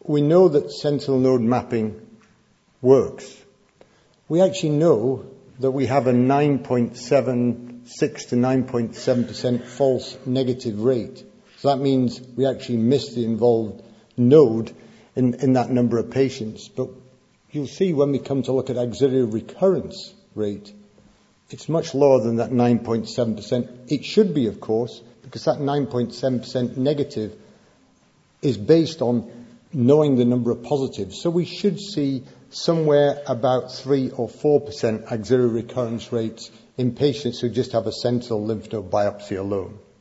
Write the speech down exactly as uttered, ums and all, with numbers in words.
we know that sentinel node mapping works. We actually know that we have a nine point seven six to nine point seven percent false negative rate. So that means we actually miss the involved node in, in that number of patients. But you'll see when we come to look at axillary recurrence rate, it's much lower than that nine point seven percent. It should be, of course, because that nine point seven percent negative is based on knowing the number of positives. So we should see somewhere about three or four percent axillary recurrence rates in patients who just have a sentinel lymph node biopsy alone.